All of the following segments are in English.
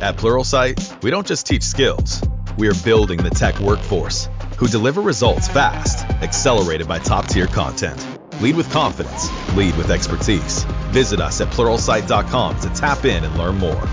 At Pluralsight, we don't just teach skills. We are building the tech workforce who deliver results fast, accelerated by top-tier content. Lead with confidence. Lead with expertise. Visit us at pluralsight.com to tap in and learn more.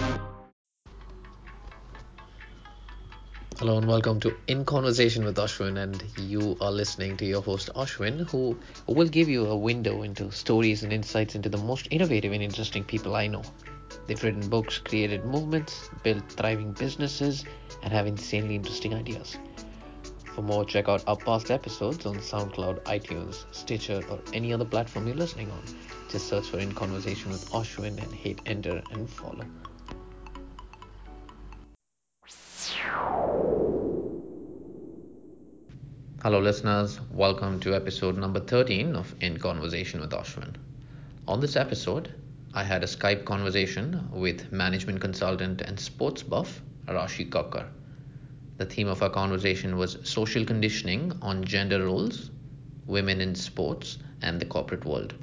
Hello and welcome to In Conversation with Ashwin, and you are listening to your host Ashwin, who will give you a window into stories and insights into the most innovative and interesting people I know. They've written books, created movements, built thriving businesses, and have insanely interesting ideas. For more, check out our past episodes on SoundCloud, iTunes, Stitcher, or any other platform you're listening on. Just search for In Conversation with Ashwin and hit enter and follow. Hello listeners, welcome to episode number 13 of In Conversation with Ashwin. On this episode, I had a Skype conversation with management consultant and sports buff Rashi Kakkar. The theme of our conversation was social conditioning on gender roles, women in sports, and the corporate world.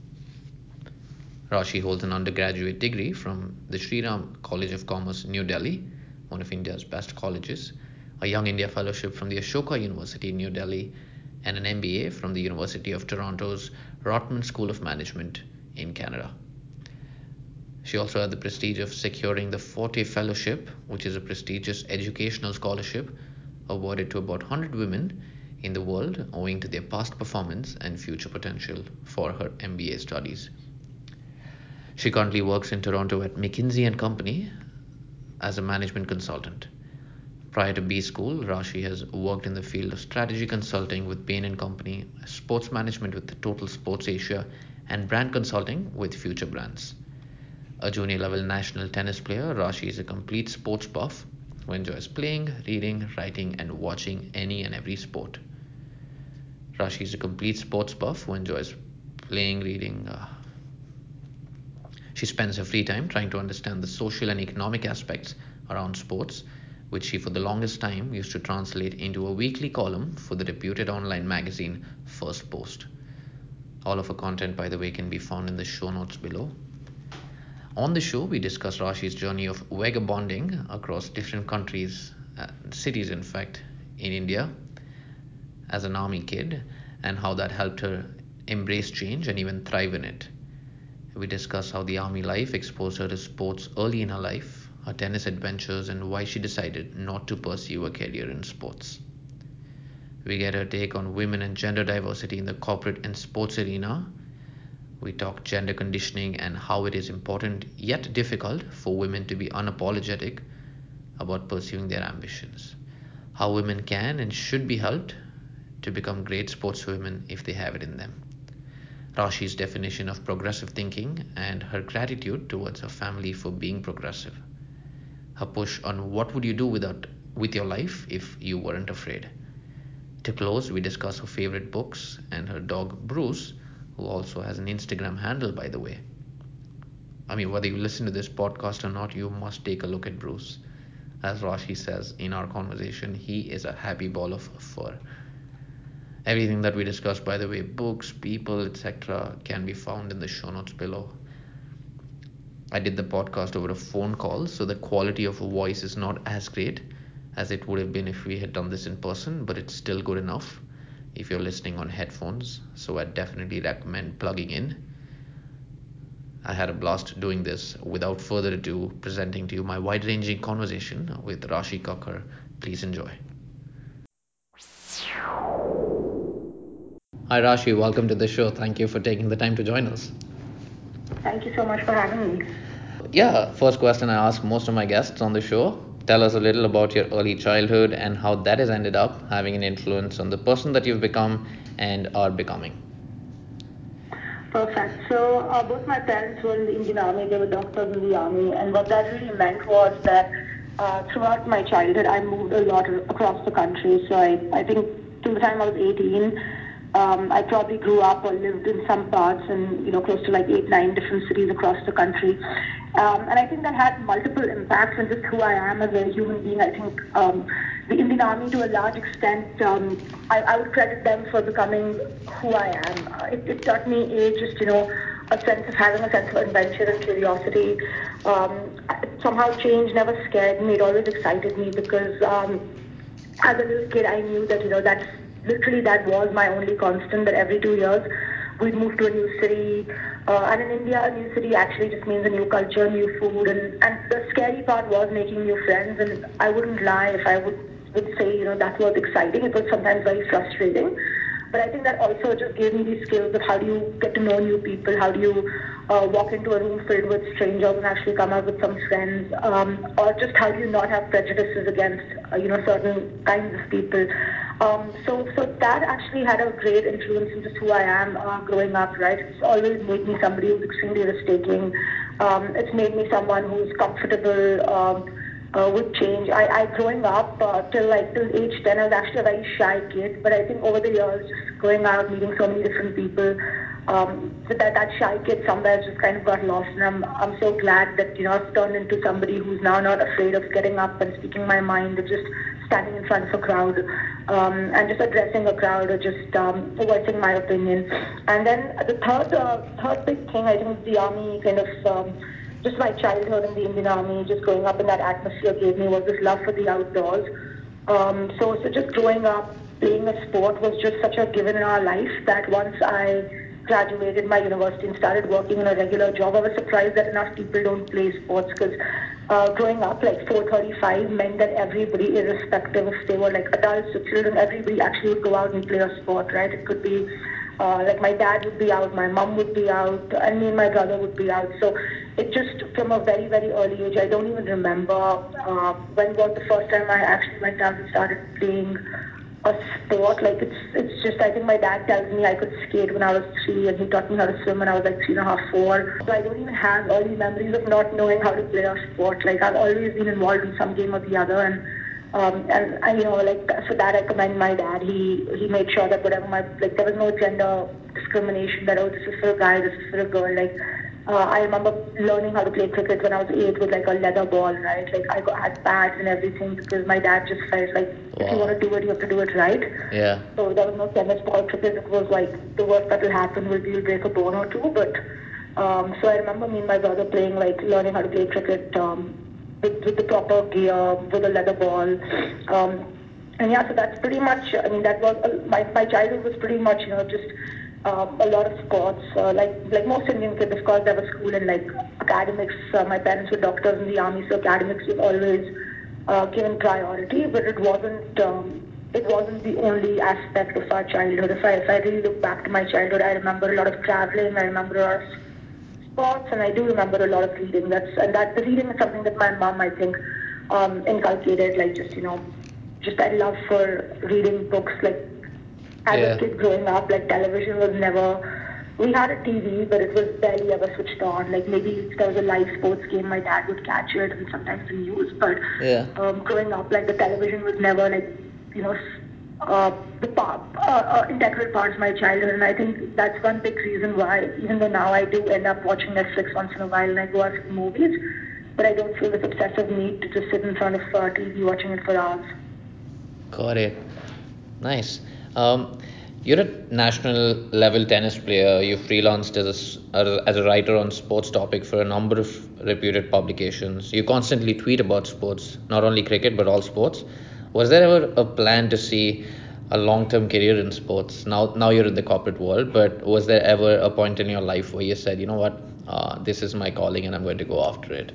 Rashi holds an undergraduate degree from the Sri Ram College of Commerce, New Delhi, one of India's best colleges, a Young India Fellowship from the Ashoka University, New Delhi, and an MBA from the University of Toronto's Rotman School of Management in Canada. She also had the prestige of securing the Forte Fellowship, which is a prestigious educational scholarship awarded to about 100 women in the world owing to their past performance and future potential for her MBA studies. She currently works in Toronto at McKinsey & Company as a management consultant. Prior to B School, Rashi has worked in the field of strategy consulting with Bain & Company, sports management with Total Sports Asia, and brand consulting with Future Brands. A junior-level national tennis player, Rashi is a complete sports buff who enjoys playing, reading, writing, and watching any and every sport. Rashi is a complete sports buff who enjoys playing, reading. She spends her free time trying to understand the social and economic aspects around sports, which she for the longest time used to translate into a weekly column for the reputed online magazine First Post. All of her content, by the way, can be found in the show notes below. On the show, we discuss Rashi's journey of vagabonding across different countries, cities in fact, in India as an army kid, and how that helped her embrace change and even thrive in it. We discuss how the army life exposed her to sports early in her life, her tennis adventures, and why she decided not to pursue a career in sports. We get her take on women and gender diversity in the corporate and sports arena. We talk gender conditioning and how it is important yet difficult for women to be unapologetic about pursuing their ambitions. How women can and should be helped to become great sportswomen if they have it in them. Rashi's definition of progressive thinking and her gratitude towards her family for being progressive. Her push on what would you do with your life if you weren't afraid. To close, we discuss her favorite books and her dog Bruce, who also has an Instagram handle, by the way. I mean, whether you listen to this podcast or not, you must take a look at Bruce. As Rashi says in our conversation, he is a happy ball of fur. Everything that we discuss, by the way, books, people, etc., can be found in the show notes below. I did the podcast over a phone call, so the quality of voice is not as great as it would have been if we had done this in person, but it's still good enough if you're listening on headphones, so I definitely recommend plugging in. I had a blast doing this. Without further ado, presenting to you my wide-ranging conversation with Rashi Kakkar. Please enjoy. Hi Rashi, welcome to the show. Thank you for taking the time to join us. Thank you so much for having me. Yeah, first question I ask most of my guests on the show. Tell us a little about your early childhood and how that has ended up having an influence on the person that you've become and are becoming. Perfect. So both my parents were in the Indian Army. They were doctors in the Army. And what that really meant was that throughout my childhood, I moved a lot across the country. So I think till the time I was 18, I probably grew up or lived in some parts and, close to like 8, 9 different cities across the country. And I think that had multiple impacts on just who I am as a human being. I think the Indian Army, to a large extent, I would credit them for becoming who I am. It taught me just, a sense of having a sense of adventure and curiosity. It somehow change never scared me. It always excited me because as a little kid, I knew that, that's literally that was my only constant, that every 2 years we'd move to a new city. And in India, a new city actually just means a new culture, new food. And the scary part was making new friends. And I wouldn't lie if I would say, that was exciting. It was sometimes very frustrating. But I think that also just gave me these skills of how do you get to know new people, how do you walk into a room filled with strangers and actually come out with some friends, or just how do you not have prejudices against certain kinds of people. So that actually had a great influence in just who I am growing up. Right, it's always made me somebody who's extremely risk-taking. It's made me someone who's comfortable. Would change. I growing up till age 10, I was actually a very shy kid. But I think over the years, just going out, meeting so many different people, so that shy kid somewhere just kind of got lost. And I'm so glad that I've turned into somebody who's now not afraid of getting up and speaking my mind, or just standing in front of a crowd, and just addressing a crowd, or just voicing my opinion. And then the third big thing I think is the army kind of. Just my childhood in the Indian Army, just growing up in that atmosphere gave me was this love for the outdoors. So just growing up, playing a sport was just such a given in our life that once I graduated my university and started working in a regular job, I was surprised that enough people don't play sports because growing up, like 4:35 meant that everybody, irrespective if they were like adults or children, everybody actually would go out and play a sport, right? It could be like my dad would be out, my mom would be out, and me and my brother would be out. So it just from a very, very early age, I don't even remember when was the first time I actually went out and started playing a sport. Like it's just I think my dad tells me I could skate when I was 3, and he taught me how to swim when I was like 3.5, 4. So I don't even have early memories of not knowing how to play a sport. Like I've always been involved in some game or the other, and like for that I commend my dad. He made sure that whatever my like there was no gender discrimination, that oh, this is for a guy, this is for a girl. Like I remember learning how to play cricket when I was 8 with like a leather ball, right? Like had pads and everything because my dad just felt like if you want Wow. to do it, you have to do it right. Yeah. So there was no tennis ball cricket. It was like the worst that will happen will be you'll break a bone or two. But so I remember me and my brother playing, like learning how to play cricket with the proper gear, with a leather ball. Um, and yeah, so that's pretty much. I mean, that was my childhood was pretty much just a lot of sports. Like most Indian kids, of course, there was school and like academics. My parents were doctors in the army, so academics was always given priority. But it wasn't. It wasn't the only aspect of our childhood. If I really look back to my childhood, I remember a lot of traveling. I remember a lot of sports, and I do remember a lot of reading. That the reading is something that my mom, I think, inculcated. Like just I love for reading books. Like as a Yeah. kid growing up, like television was never. We had a TV, but it was barely ever switched on. Like maybe if there was a live sports game, my dad would catch it, and sometimes the news. But Yeah. growing up, like the television was never like you know integral part of my childhood, and I think that's one big reason why, even though now I do end up watching Netflix once in a while and I go out for the movies, but I don't feel this obsessive need to just sit in front of TV watching it for hours. Got it. Nice. Um, you're a national level tennis player. You freelanced as a writer on sports topic for a number of reputed publications. You constantly tweet about sports, not only cricket but all sports. Was there ever a plan to see a long-term career in sports? Now you're in the corporate world, but was there ever a point in your life where you said, you know what, this is my calling and I'm going to go after it?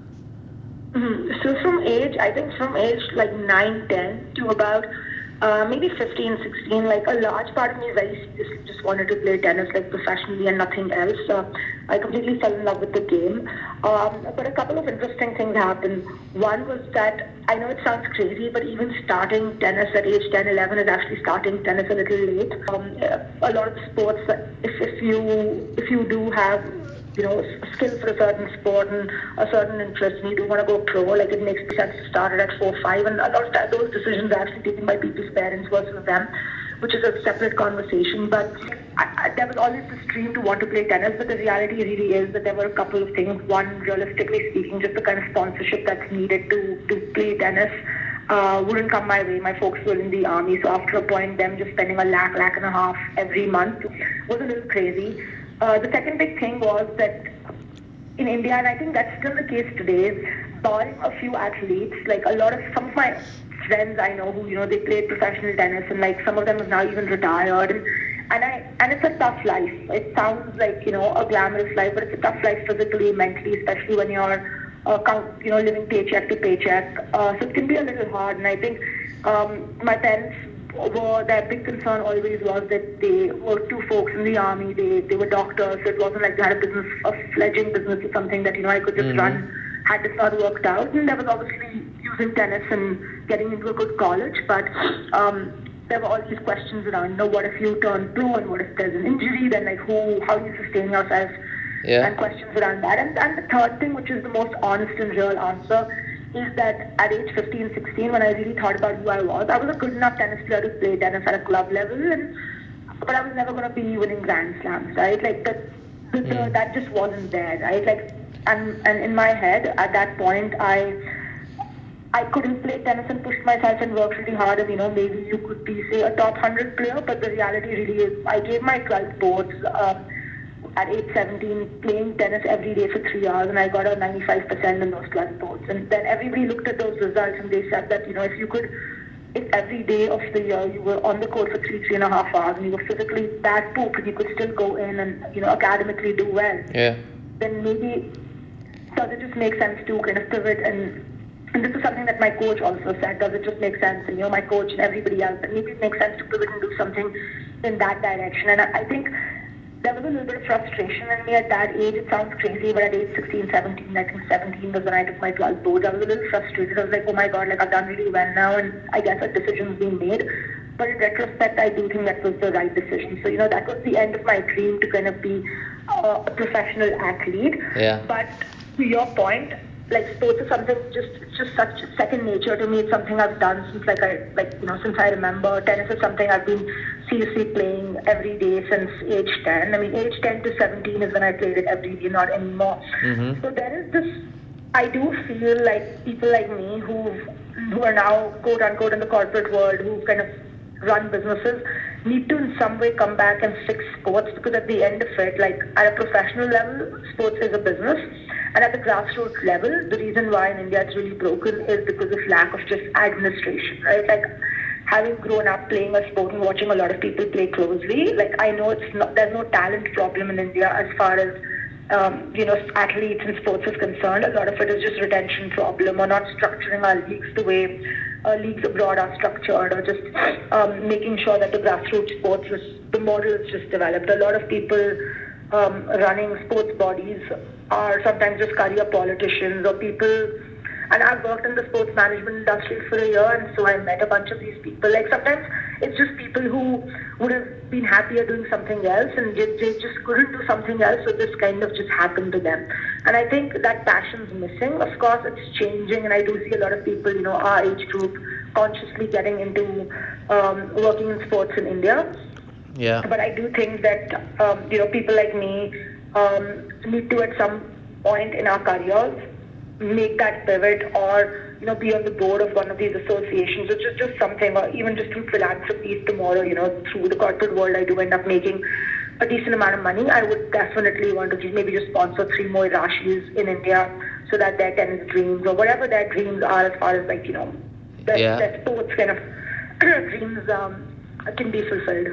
So I think from age like 9, 10 to about maybe 15, 16, like a large part of me very seriously just wanted to play tennis like professionally and nothing else. I completely fell in love with the game. But a couple of interesting things happened. One was that I know it sounds crazy, but even starting tennis at age 10, 11 is actually starting tennis a little late. A lot of the sports, if you do have skill for a certain sport and a certain interest and you do want to go pro, like it makes sense to start it at 4, 5. And a lot of those decisions are actually taken by people's parents versus them, which is a separate conversation. But there was always this dream to want to play tennis, but the reality really is that there were a couple of things. One, realistically speaking, just the kind of sponsorship that's needed to play tennis wouldn't come my way. My folks were in the army, so after a point, them just spending a lakh and a half every month was a little crazy. The second big thing was that in India, and I think that's still the case today, barring a few athletes, like some of my friends I know who, they played professional tennis, and like some of them have now even retired, and it's a tough life. It sounds like, a glamorous life, but it's a tough life physically, mentally, especially when you're, living paycheck to paycheck. So it can be a little hard, and I think my parents their big concern always was that they were two folks in the army. They were doctors, so it wasn't like they had a business, a fledgling business or something that I could just run had this not worked out. And there was obviously using tennis and getting into a good college, but there were all these questions around, what if you turn pro and what if there's an injury? Then like how do you sustain yourself? Yeah. And questions around that. And the third thing, which is the most honest and real answer, is that at age 15, 16, when I really thought about who I was a good enough tennis player to play tennis at a club level, but I was never going to be winning Grand Slams, right? Like that just wasn't there, right? Like, and in my head at that point, I could have played tennis and pushed myself and worked really hard, and maybe you could be, say, a top 100 player. But the reality really is, I gave my 12th boards at age 17, playing tennis every day for 3 hours, and I got a 95% in those 12 boards. And then everybody looked at those results, and they said that if every day of the year you were on the court for 3.5 hours, and you were physically that poop, and you could still go in and academically do well, Yeah. then maybe does it just make sense to kind of pivot and this is something that my coach also said, does it just make sense? And my coach and everybody else, that maybe it makes sense to pivot and do something in that direction. And I think there was a little bit of frustration in me at that age. It sounds crazy, but at age 16, 17, I think 17 was when I took my 12th board. I was a little frustrated. I was like, oh my God, like I've done really well now, and I guess a decision's been made. But in retrospect, I do think that was the right decision. So, that was the end of my dream to kind of be a professional athlete. Yeah. But to your point, like sports is something it's just such second nature to me. It's something I've done since since I remember. Tennis is something I've been seriously playing every day since age 10. I mean, age 10 to 17 is when I played it every day, not anymore. So there is this. I do feel like people like me who are now quote unquote in the corporate world, who kind of run businesses, need to in some way come back and fix sports, because at the end of it, like at a professional level, sports is a business. And at the grassroots level, the reason why in India it's really broken is because of lack of just administration, right? Like having grown up playing a sport and watching a lot of people play closely, like I know there's no talent problem in India as far as athletes and sports is concerned. A lot of it is just retention problem, or not structuring our leagues the way leagues abroad are structured, or just making sure that the grassroots sports, the model is just developed. A lot of people running sports bodies are sometimes just career politicians or people. And I've worked in the sports management industry for a year, and so I met a bunch of these people. Like sometimes it's just people who would have been happier doing something else, and they just couldn't do something else, so this kind of just happened to them. And I think that passion's missing. Of course, it's changing, and I do see a lot of people, our age group, consciously getting into working in sports in India. Yeah. But I do think that people like me need to at some point in our careers make that pivot, or be on the board of one of these associations, which is just something, or even just through philanthropy. If tomorrow, through the corporate world, I do end up making a decent amount of money, I would definitely want to maybe just sponsor 3 more Rashis in India, so that their tennis dreams or whatever their dreams are, as far as Yeah. their sports kind of dreams can be fulfilled.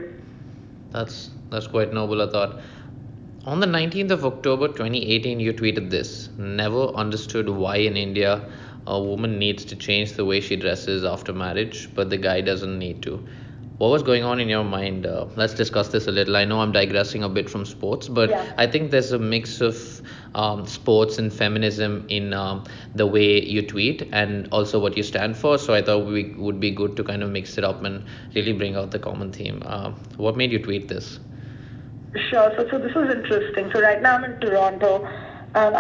That's quite noble, I thought. On the 19th of October 2018, you tweeted this: never understood why in India a woman needs to change the way she dresses after marriage, but the guy doesn't need to. What was going on in your mind? Let's discuss this a little. I know I'm digressing a bit from sports, but Yeah. I think there's a mix of sports and feminism in the way you tweet and also what you stand for. So I thought we would be good to kind of mix it up and really bring out the common theme. What made you tweet this? Sure. So this is interesting. So right now I'm in Toronto, and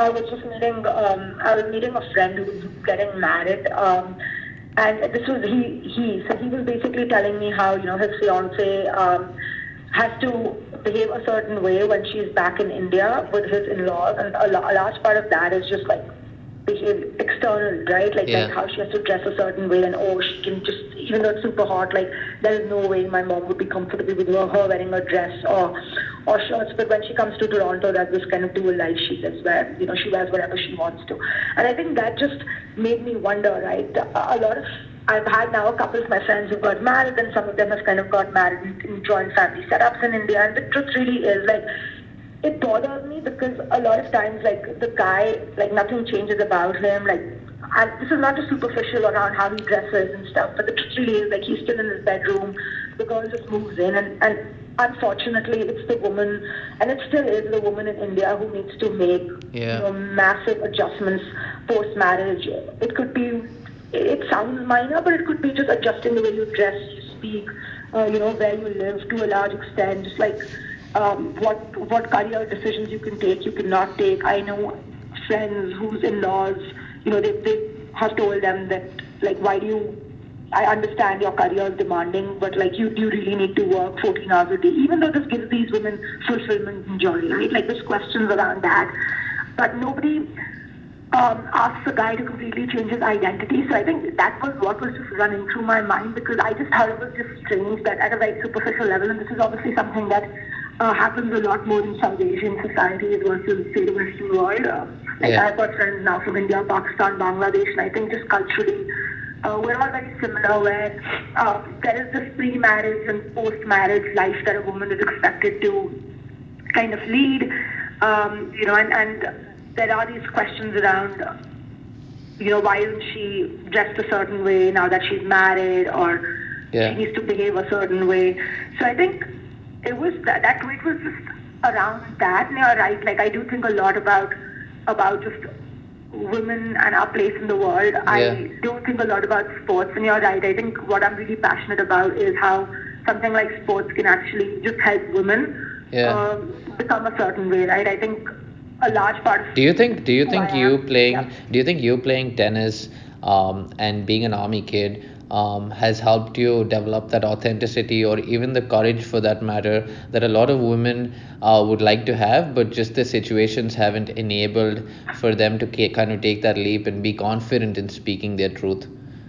I was meeting a friend who was getting married. And this was so he was basically telling me how, his fiance has to behave a certain way when she's back in India with his in-laws. And a large part of that is just like behave external, right? Like Yeah. how she has to dress a certain way, and she can just, even though it's super hot, like there is no way my mom would be comfortable with her wearing a dress, or shirts. But when she comes to Toronto, there's this kind of dual life she lives where, she wears whatever she wants to. And I think that just made me wonder, right? A lot of I've had now a couple of my friends who got married, and some of them have kind of got married in joint family setups in India. And the truth really is, like, it bothers me because a lot of times, like, the guy, like, nothing changes about him, like, and this is not just superficial around how he dresses and stuff, but the truth really is, like, he's still in his bedroom, the girl just moves in, and unfortunately it's the woman, and it still is the woman in India who needs to make, Yeah. massive adjustments post marriage. It could be, it sounds minor, but it could be just adjusting the way you dress, you speak, where you live to a large extent, just like what career decisions you can take, you cannot take. I know friends whose in-laws, they have told them that, like, why do you, I understand your career is demanding, but, like, you really need to work 14 hours a day, even though this gives these women fulfillment and joy, right? Like, there's questions around that, but nobody asks a guy to completely change his identity. So I think that was what was just running through my mind, because I just thought it was just strange that at a very superficial level, and this is obviously something that happens a lot more in South Asian societies versus, say, the Western world. Like, Yeah. I've got friends now from India, Pakistan, Bangladesh, and I think just culturally, we're all very similar, where there is this pre-marriage and post-marriage life that a woman is expected to kind of lead, and there are these questions around, why isn't she dressed a certain way now that she's married, or she Yeah. needs to behave a certain way. So I think it was that tweet was just around that. And you're right. Like, I do think a lot about just women and our place in the world. Yeah. I don't think a lot about sports, and you're right. I think what I'm really passionate about is how something like sports can actually just help women Yeah. become a certain way, right? I think a large part of Do you who I think you am, yeah. playing tennis and being an army kid has helped you develop that authenticity, or even the courage for that matter, that a lot of women would like to have, but just the situations haven't enabled for them to kind of take that leap and be confident in speaking their truth?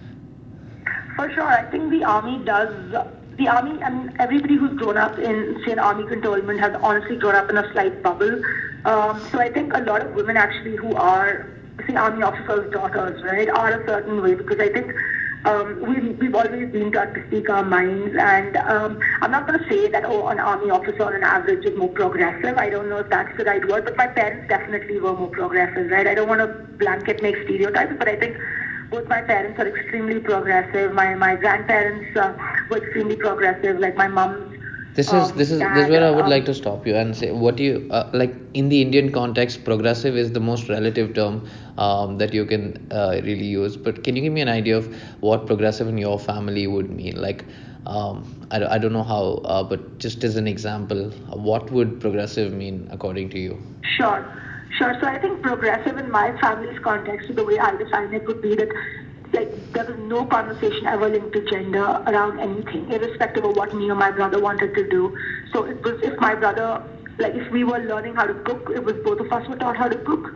For sure, I think the army does. The army, I mean, everybody who's grown up in, say, an army cantonment has honestly grown up in a slight bubble. So I think a lot of women actually who are, say, army officers' daughters, right, are a certain way, because I think we've always been taught to speak our minds. And I'm not going to say that, oh, an army officer on an average is more progressive. I don't know if that's the right word, but my parents definitely were more progressive, right? I don't want to blanket make stereotypes, but I think both my parents are extremely progressive. My grandparents were extremely progressive. Like, my mom's This is dad. where I would like to stop you and say, what do you like in the Indian context? Progressive is the most relative term that you can really use. But can you give me an idea of what progressive in your family would mean? Like, I don't know how, but just as an example, what would progressive mean according to you? Sure, sure. So I think progressive in my family's context, the way I define it, would be that, like, there was no conversation ever linked to gender around anything, irrespective of what me or my brother wanted to do. So it was, if my brother, like, if we were learning how to cook, it was both of us were taught how to cook.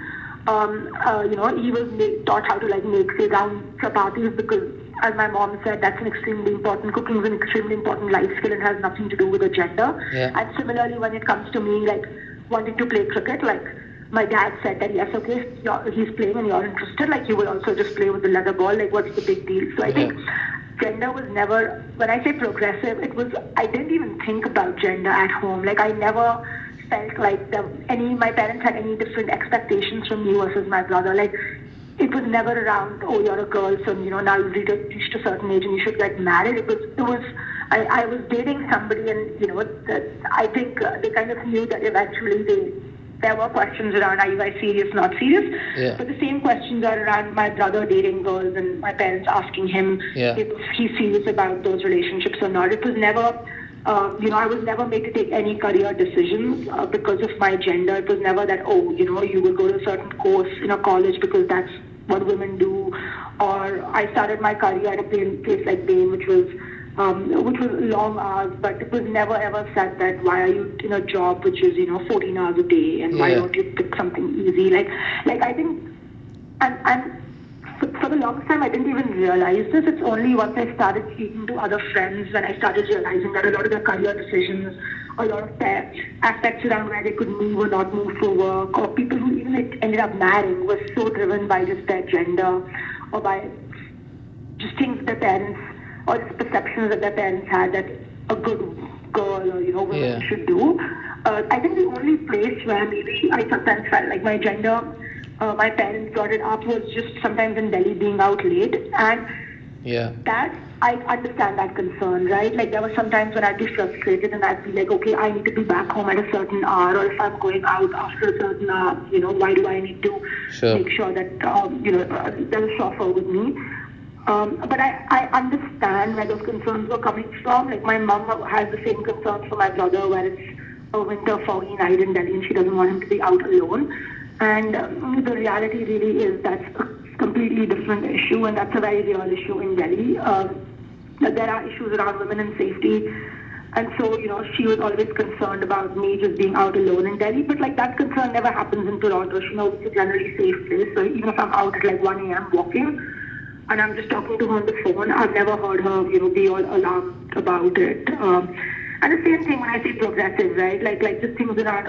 He was taught how to, like, make, say, round chapatis, because, as my mom said, that's an extremely important, cooking is an extremely important life skill and has nothing to do with the gender. Yeah. And similarly, when it comes to me, like, wanting to play cricket, like, my dad said that, yes, okay, if he's playing and you're interested, like, you will also just play with the leather ball, like, what's the big deal? So I Yeah. think gender was never, when I say progressive, it was, I didn't even think about gender at home. Like, I never felt like my parents had any different expectations from me versus my brother. Like, it was never around, oh, you're a girl, so, now you've reached a certain age and you should get married. I was dating somebody, and, I think they kind of knew that eventually there were questions around, are you guys serious, not serious? Yeah. But the same questions are around my brother dating girls and my parents asking him Yeah. if he's serious about those relationships or not. It was never, I was never made to take any career decisions because of my gender. It was never that, oh, you will go to a certain course in a college because that's what women do. Or I started my career at a place like Bain, which was long hours, but it was never ever said that, why are you in a job which is 14 hours a day, and why Yeah. don't you pick something easy? Like I think, and for the longest time, I didn't even realize this. It's only once I started speaking to other friends when I started realizing that a lot of their career decisions a lot of aspects around where they could move or not move for work, or people who even ended up marrying were so driven by just their gender or by just things their parents or just perceptions that their parents had that a good girl or women Yeah. should do. I think the only place where maybe I sometimes felt like my gender, my parents brought it up was just sometimes in Delhi being out late, and Yeah. that I understand that concern, right? Like there were some times when I'd be frustrated and I'd be like, okay, I need to be back home at a certain hour, or if I'm going out after a certain hour, why do I need to Sure. make sure that there's a chauffeur with me? But I understand where those concerns were coming from. Like my mom has the same concerns for my brother, where it's a winter foggy night in Delhi and she doesn't want him to be out alone. And the reality really is that's a completely different issue, and that's a very real issue in Delhi. That there are issues around women and safety. And so, she was always concerned about me just being out alone in Delhi. But like that concern never happens in Toronto. She knows it's a generally safe place. So even if I'm out at like 1 a.m. walking, and I'm just talking to her on the phone, I've never heard her, be all alarmed about it. And the same thing when I say progressive, right? Like just things around,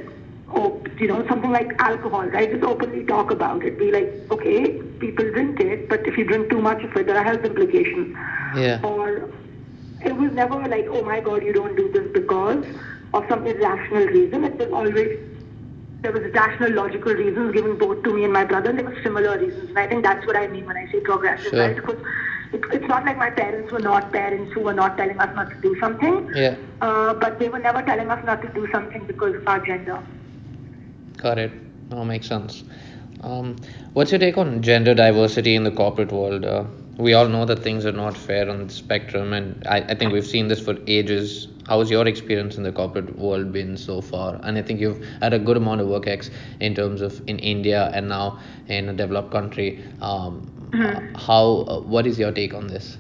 something like alcohol, right? Just openly talk about it. Be like, okay, people drink it, but if you drink too much of it, there are health implications. Yeah. Or it was never like, oh my God, you don't do this because of some irrational reason. It was always there was rational, logical reasons given both to me and my brother, and there were similar reasons. And I think that's what I mean when I say progressive, Sure. right? Because it's not like my parents were not parents who were not telling us not to do something, Yeah. but they were never telling us not to do something because of our gender. Got it. No, makes sense. What's your take on gender diversity in the corporate world? We all know that things are not fair on the spectrum, and I think we've seen this for ages. How has your experience in the corporate world been so far? And I think you've had a good amount of work ex in terms of in India and now in a developed country. What is your take on this?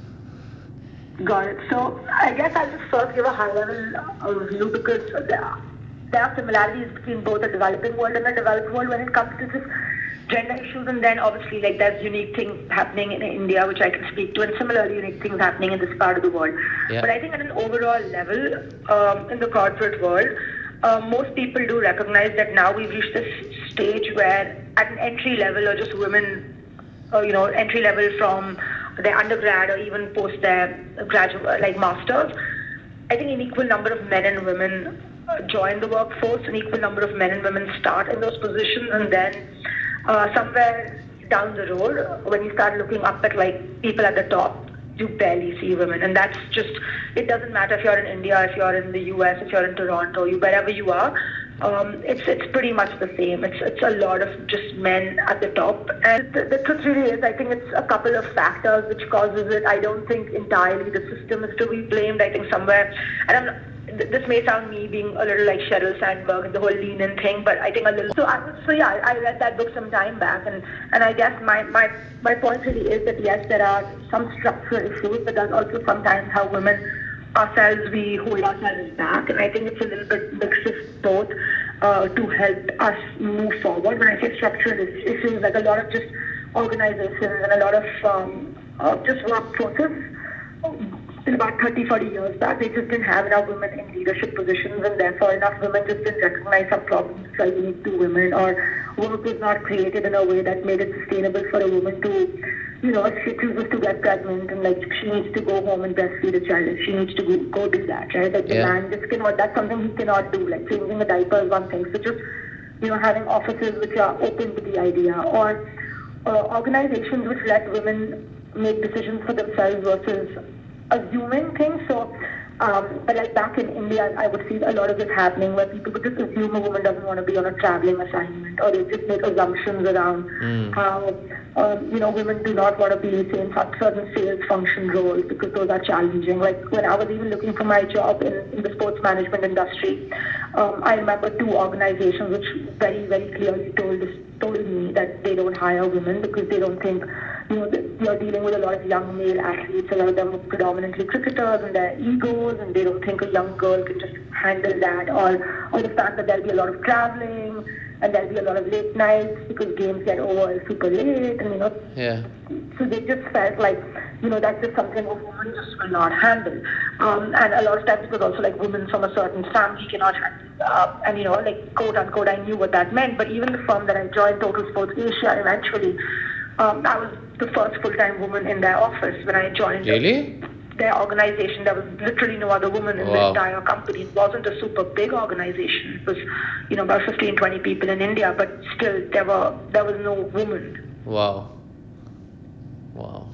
Got it. So I guess I'll just first give a high-level overview because there are similarities between both the developing world and the developed world when it comes to this gender issues, and then obviously like there's unique things happening in India which I can speak to, and similarly unique things happening in this part of the world. Yeah. But I think at an overall level, in the corporate world, most people do recognize that now we've reached this stage where at an entry level or just women entry level from their undergrad or even post their graduate, like masters. I think an equal number of men and women join the workforce, an equal number of men and women start in those positions, and then somewhere down the road, when you start looking up at like people at the top, you barely see women, and that's just it doesn't matter if you're in India, if you're in the US, if you're in Toronto, you wherever you are. It's pretty much the same. It's a lot of just men at the top, and the truth really is, I think it's a couple of factors which causes it. I don't think entirely the system is to be blamed. I think somewhere, and this may sound me being a little like Sheryl Sandberg and the whole lean in thing, but I think a little. So yeah, I read that book some time back, and I guess my point really is that yes, there are some structural issues, but there's also sometimes how women ourselves, we hold ourselves back, and I think it's a little bit mix of both to help us move forward. When I say structural issues, like a lot of just organizations and a lot of just workforces about 30, 40 years back, they just didn't have enough women in leadership positions, and therefore enough women just didn't recognize some problems which are unique to women, or work was not created in a way that made it sustainable for a woman to, if she chooses to get pregnant and like she needs to go home and breastfeed a child, if she needs to go do that, right? Like the Yeah. man just cannot, that's something he cannot do. Like changing a diaper is one thing. So just, having offices which are open to the idea, or organizations which let women make decisions for themselves versus assuming things. So, but like back in India, I would see a lot of this happening where people would just assume a woman doesn't want to be on a traveling assignment, or they just make assumptions around how, women do not want to be, say, in certain sales function roles because those are challenging. Like when I was even looking for my job in the sports management industry, I remember two organizations which very, very clearly told me that they don't hire women because they don't think, you're dealing with a lot of young male athletes. A lot of them are predominantly cricketers, and their egos, and they don't think a young girl can just handle that, or the fact that there'll be a lot of traveling, and there'll be a lot of late nights because games get over super late, and Yeah. so they just felt like, that's just something a woman just will not handle. And a lot of times it was also like women from a certain family cannot handle. And, like quote unquote, I knew what that meant. But even the firm that I joined, Total Sports Asia, eventually, I was the first full-time woman in their office when I joined Really? their organization. There was literally no other woman in the Wow. entire company. It wasn't a super big organization. It was, about 15, 20 people in India, but still there was no woman. Wow. Wow.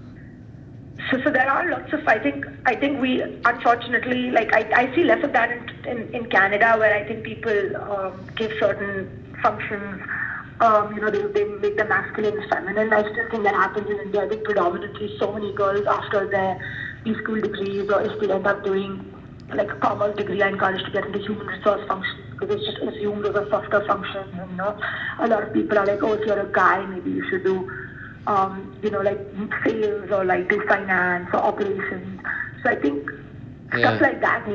So there are lots of, I think we unfortunately, like, I see less of that in Canada, where I think people give certain functions, they make them masculine and feminine. I still think that happens in India. I think predominantly so many girls after their B-school degrees, or if they end up doing like a commerce degree, are encouraged to get into human resource functions because it's just assumed those are softer functions. And a lot of people are like, oh, if you're a guy, maybe you should do like sales, or like do finance or operations. So I think stuff Yeah. like that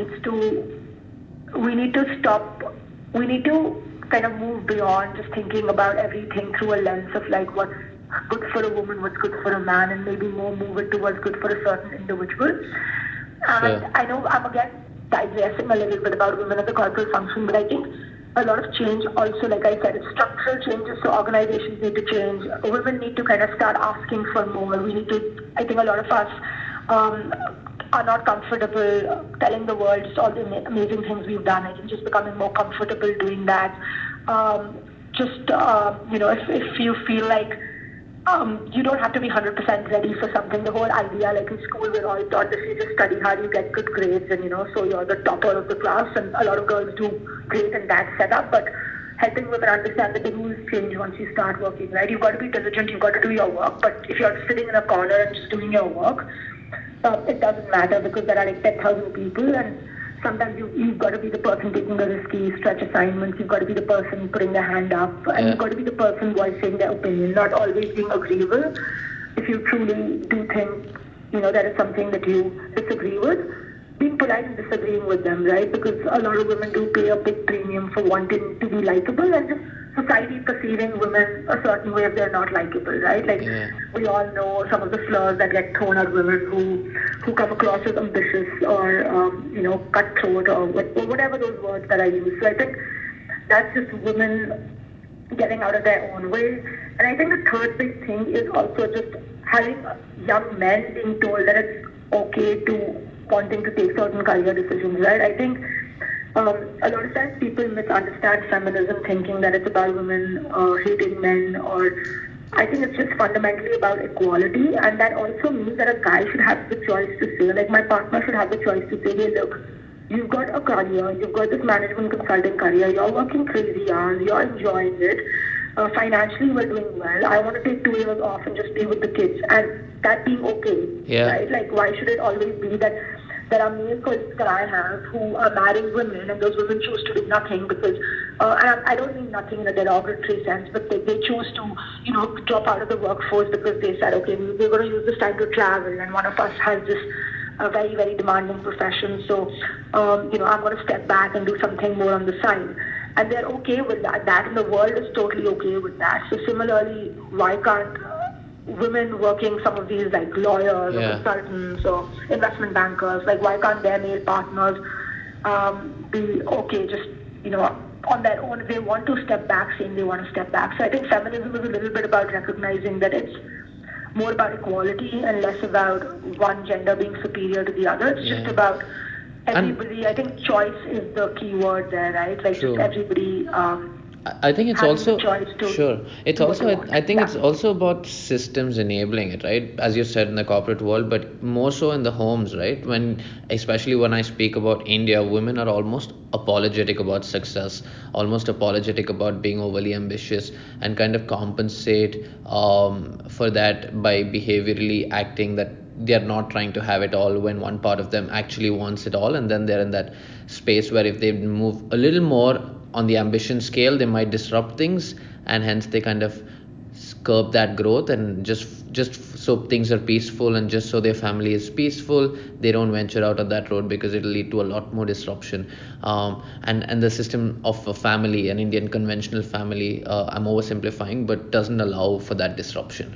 we need to stop, we need to kind of move beyond just thinking about everything through a lens of like what's good for a woman, what's good for a man, and maybe more move it towards good for a certain individual. And Sure. I know I'm again digressing a little bit about women in the corporate function, but I think a lot of change also, like I said, it's structural changes. So organizations need to change. Women need to kind of start asking for more. We need to, I think a lot of us um, are not comfortable telling the world just all the amazing things we've done. I think just becoming more comfortable doing that. Just, if you feel like you don't have to be 100% ready for something. The whole idea, like in school, we're all taught if you just study hard, you get good grades, and so you're the topper of the class. And a lot of girls do great in that setup, but helping women understand that the rules change once you start working, right? You've got to be diligent, you've got to do your work, but if you're sitting in a corner and just doing your work, it doesn't matter because there are like 10,000 people, and sometimes you've got to be the person taking the risky stretch assignments. You've got to be the person putting their hand up, and Yeah. you've got to be the person voicing their opinion, not always being agreeable. If you truly do think, that is something that you disagree with, being polite and disagreeing with them, right? Because a lot of women do pay a big premium for wanting to be likable, and just society perceiving women a certain way if they're not likable, right? Like Yeah. we all know some of the slurs that get thrown at women who come across as ambitious, or cutthroat, or whatever those words that I use. So I think that's just women getting out of their own way. And I think the third big thing is also just having young men being told that it's okay to wanting to take certain career decisions, right? I think a lot of times people misunderstand feminism, thinking that it's about women hating men, or I think it's just fundamentally about equality, and that also means that a guy should have the choice to say, like my partner should have the choice to say, hey, look, you've got a career, you've got this management consulting career, you're working crazy hours, you're enjoying it, financially we're doing well. I want to take 2 years off and just be with the kids, and that being okay, Yeah. right? Like, why should it always be that there are male colleagues that I have who are marrying women, and those women choose to do nothing because, and I don't mean nothing in a derogatory sense, but they choose to, drop out of the workforce because they said, okay, we're going to use this time to travel, and one of us has this a very, very demanding profession. So, I'm going to step back and do something more on the side. And they're okay with that, and the world is totally okay with that. So similarly, why can't women working some of these like lawyers or Yeah. consultants or investment bankers, like why can't their male partners be okay just, on their own if they want to step back, saying they want to step back. So I think feminism is a little bit about recognizing that it's more about equality and less about one gender being superior to the other. It's just Yeah. about And everybody. I think choice is the key word there, right? Like just true. everybody I think it's having the also choice to sure. It's do what they also want. I think Yeah. it's also about systems enabling it, right? As you said in the corporate world, but more so in the homes, right? When especially when I speak about India, women are almost apologetic about success, almost apologetic about being overly ambitious, and kind of compensate for that by behaviorally acting that they are not trying to have it all when one part of them actually wants it all, and then they're in that space where if they move a little more on the ambition scale they might disrupt things, and hence they kind of curb that growth and just so things are peaceful and just so their family is peaceful, they don't venture out of that road because it'll lead to a lot more disruption. And the system of a family, an Indian conventional family, I'm oversimplifying, but doesn't allow for that disruption.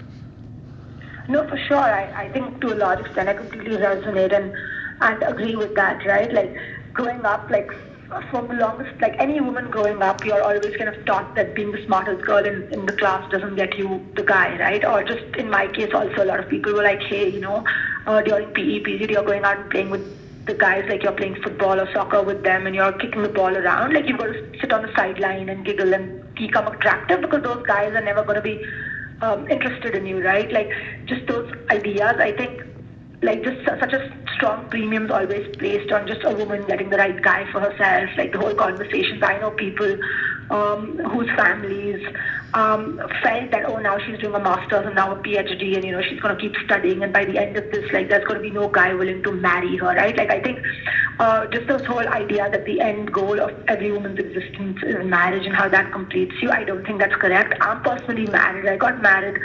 No, for sure. I think to a large extent I completely resonate and agree with that, right? Like growing up, like from the longest, like any woman growing up, you're always kind of taught that being the smartest girl in the class doesn't get you the guy, right? Or just in my case, also a lot of people were like, hey, during PE period, you're going out and playing with the guys, like you're playing football or soccer with them and you're kicking the ball around. Like you've got to sit on the sideline and giggle and become attractive because those guys are never going to be interested in you, right? Like just those ideas. I think like just such a strong premiums always placed on just a woman getting the right guy for herself. Like the whole conversations. I know people whose families felt that, oh, now she's doing a master's and now a PhD, and she's going to keep studying, and by the end of this, like there's going to be no guy willing to marry her, right? Like I think just this whole idea that the end goal of every woman's existence is marriage and how that completes you. I don't think that's correct. I'm personally married. I got married,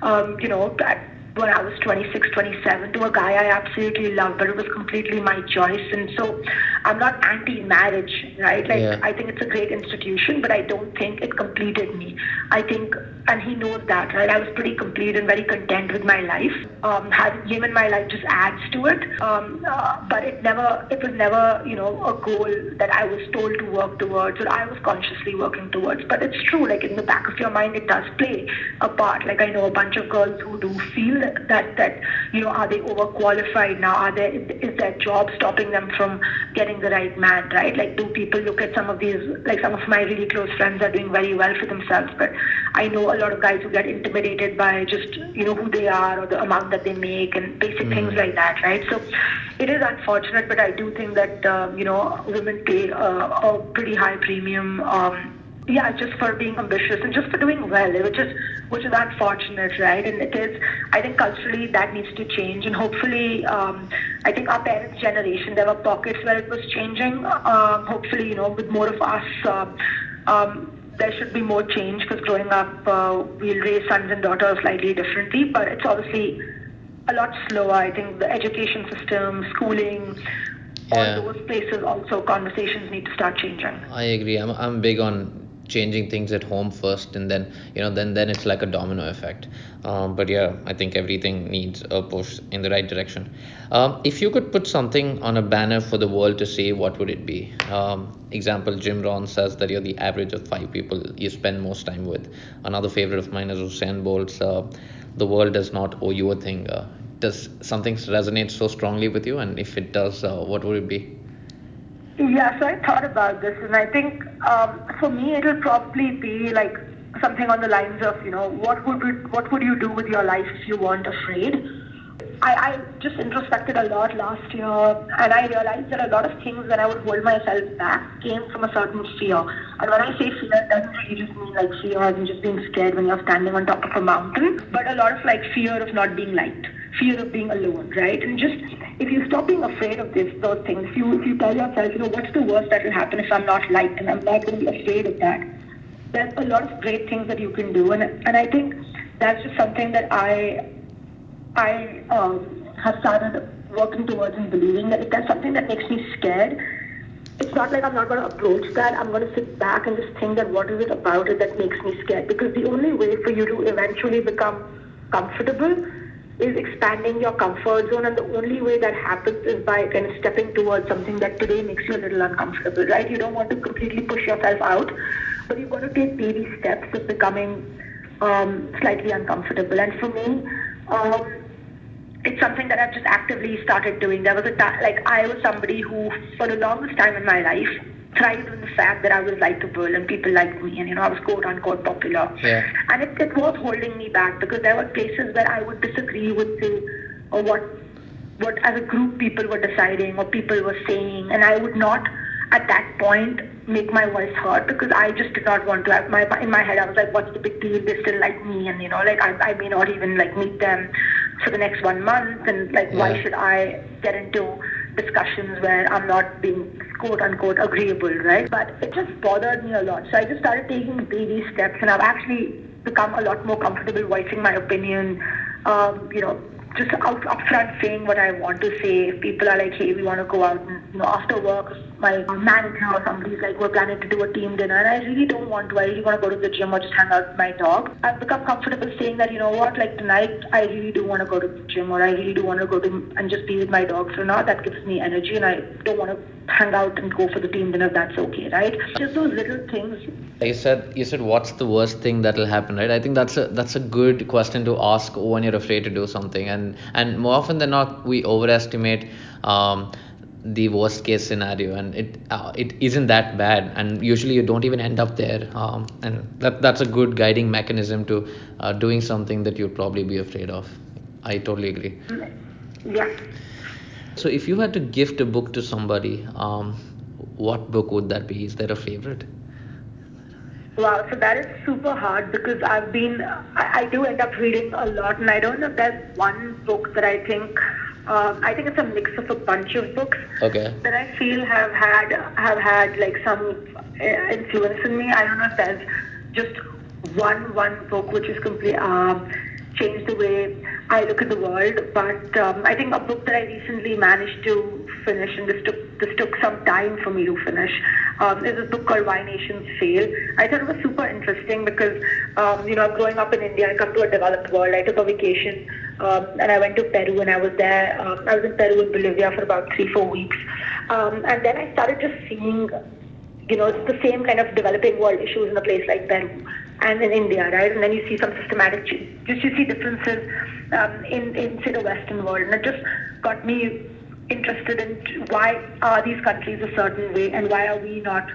when I was 26, 27 to a guy I absolutely love, but it was completely my choice. And so I'm not anti-marriage, right? Like, Yeah. I think it's a great institution, but I don't think it completed me. I think, and he knows that, right? I was pretty complete and very content with my life. Having him in my life just adds to it. But it was never, a goal that I was told to work towards or I was consciously working towards. But it's true, like in the back of your mind, it does play a part. Like I know a bunch of girls who do feel that are they overqualified now? Is their job stopping them from getting the right man, right? Like, do people look at some of these, like some of my really close friends are doing very well for themselves, but I know a lot of guys who get intimidated by just, who they are or the amount that they make and basic things like that, right? So it is unfortunate, but I do think that, women pay a pretty high premium, yeah, just for being ambitious and just for doing well, which is unfortunate, right? And it is, I think culturally that needs to change, and hopefully, I think our parents' generation, there were pockets where it was changing. Hopefully, with more of us, there should be more change because growing up, we'll raise sons and daughters slightly differently, but it's obviously a lot slower. I think the education system, schooling, all Yeah. those places also conversations need to start changing. I agree. I'm big on changing things at home first, and then then it's like a domino effect. But yeah, I think everything needs a push in the right direction. If you could put something on a banner for the world to see, what would it be? Example: Jim Rohn says that you're the average of 5 people you spend most time with. Another favorite of mine is Usain Bolt's "The world does not owe you a thing." Does something resonate so strongly with you? And if it does, what would it be? Yeah, so I thought about this, and I think for me it'll probably be like something on the lines of, what would you do with your life if you weren't afraid? I just introspected a lot last year, and I realized that a lot of things when I would hold myself back came from a certain fear. And when I say fear, it doesn't really just mean like fear as in just being scared when you're standing on top of a mountain, but a lot of like fear of not being liked, fear of being alone, right? And just if you stop being afraid of those things, if you tell yourself, what's the worst that will happen if I'm not liked, and I'm not going to be afraid of that. There's a lot of great things that you can do, and I think that's just something that I have started working towards and believing that if there's something that makes me scared, it's not like I'm not going to approach that. I'm going to sit back and just think that what is it about it that makes me scared? Because the only way for you to eventually become comfortable is expanding your comfort zone, and the only way that happens is by kind of stepping towards something that today makes you a little uncomfortable, right? You don't want to completely push yourself out, but you've got to take baby steps of becoming slightly uncomfortable. And for me, it's something that I've just actively started doing. There was a time, like I was somebody who, for the longest time in my life, thrived on the fact that I was likable and people liked me, and I was quote unquote popular. Yeah. And it was holding me back because there were places where I would disagree with or what as a group people were deciding or people were saying, and I would not at that point make my voice heard because I just did not want to. In my head I was like, what's the big deal? They still like me, and like I may not even like meet them for the next 1 month, and like why Yeah. should I get into discussions where I'm not being quote unquote agreeable, right? But it just bothered me a lot. So I just started taking baby steps, and I've actually become a lot more comfortable voicing my opinion, just upfront saying what I want to say. If people are like, hey, we want to go out and, after work, my manager or somebody's like, we're planning to do a team dinner, and I really don't want to. I really want to go to the gym or just hang out with my dog. I've become comfortable saying that, what, like tonight, I really do want to go to the gym, or I really do want to go to and just be with my dog for now. That gives me energy, and I don't want to hang out and go for the team dinner if that's okay, right? Just those little things. You said what's the worst thing that'll happen, right? I think that's a good question to ask when you're afraid to do something, and more often than not we overestimate the worst case scenario, and it isn't that bad, and usually you don't even end up there, and that's a good guiding mechanism to doing something that you'd probably be afraid of. I totally agree. Yeah. So if you had to gift a book to somebody, what book would that be? Is there a favorite? Wow, so that is super hard because I do end up reading a lot, and I don't know if there's one book that I think it's a mix of a bunch of books Okay. that I feel have had like some influence in me. I don't know if there's just one book which is completely changed the way I look at the world. But I think a book that I recently managed to finish, and this took some time for me to finish, is a book called Why Nations Fail. I thought it was super interesting because, growing up in India, I come to a developed world. I took a vacation and I went to Peru, and I was there. I was in Peru and Bolivia for about 3-4 weeks, and then I started just seeing it's the same kind of developing world issues in a place like Peru and in India, right? And then you see some systematic, just you see differences in say the Western world, and it just got me interested in why are these countries a certain way and why are we not,